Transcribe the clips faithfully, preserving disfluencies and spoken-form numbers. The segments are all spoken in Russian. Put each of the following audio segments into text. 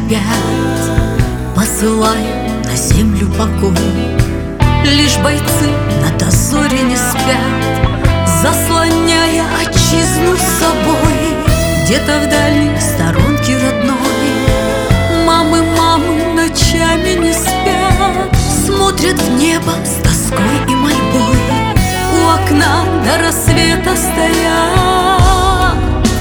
опять, посылая на землю покой. Лишь бойцы на дозоре не спят, заслоняя отчизну собой. Где-то вдали сторонки родной мамы, мамы ночами не спят, смотрят в небо с тоской и мольбой, у окна до рассвета стоят.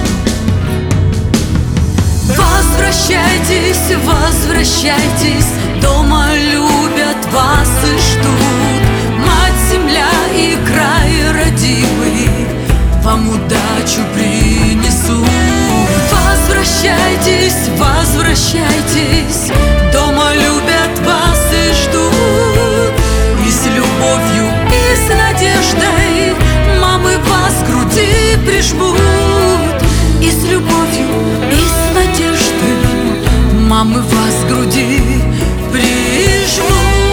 Возвращайтесь, возвращайтесь, дома любят вас и ждут. Мать, земля и край родимый вам удачу принесут. Возвращайтесь, возвращайтесь, дома любят вас и ждут. И с любовью, и с надеждой мамы вас к груди прижмут. И с любовью, и с надеждой мамы вас к груди прижмут.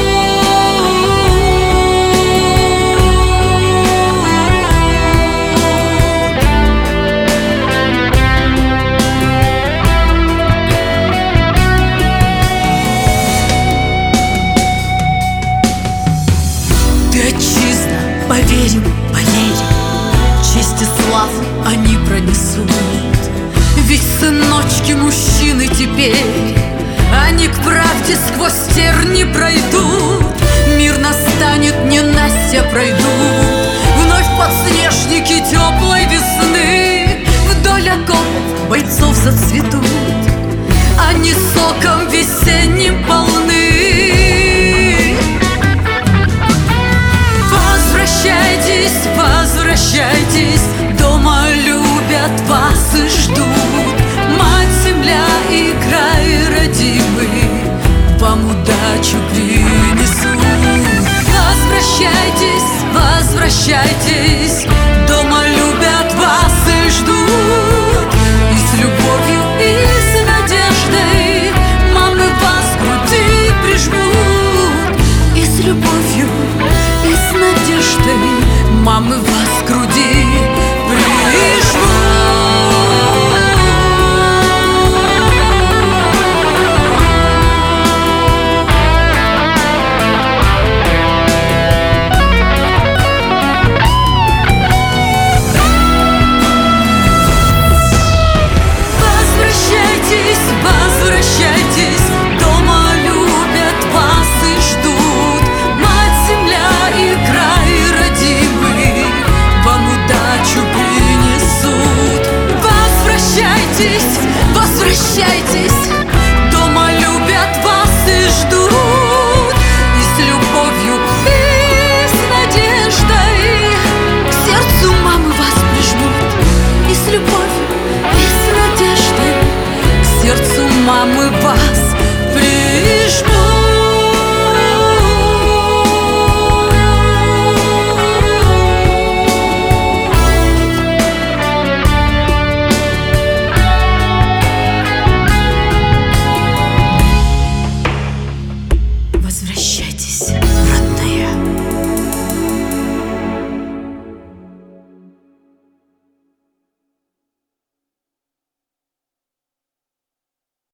Поверим, поверим, честь и славу они пронесут. Ведь сыночки мужчины теперь, они к правде сквозь терни пройдут. Мир настанет, ненастья пройдут, вновь подснежники теплой весны вдоль окопов бойцов зацветут. Они соком весенним полны. Возвращайтесь, возвращайтесь, дома любят вас и ждут. Мать, земля и край родимый вам удачу принесут. Возвращайтесь, возвращайтесь, дома любят вас и ждут. И с любовью, и с надеждой мамы вас к груди прижмут. И с любовью, и с надеждой мамы вас к груди прижмут. Возвращайтесь, возвращайтесь, дома любят вас и ждут. Мать, земля и край родимый вам удачу принесут. Возвращайтесь, возвращайтесь, дома любят вас и ждут. И с любовью, и с надеждой к сердцу мамы вас прижмут. И с любовью, и с надеждой к сердцу мамы вас прижмут. Возвращайтесь.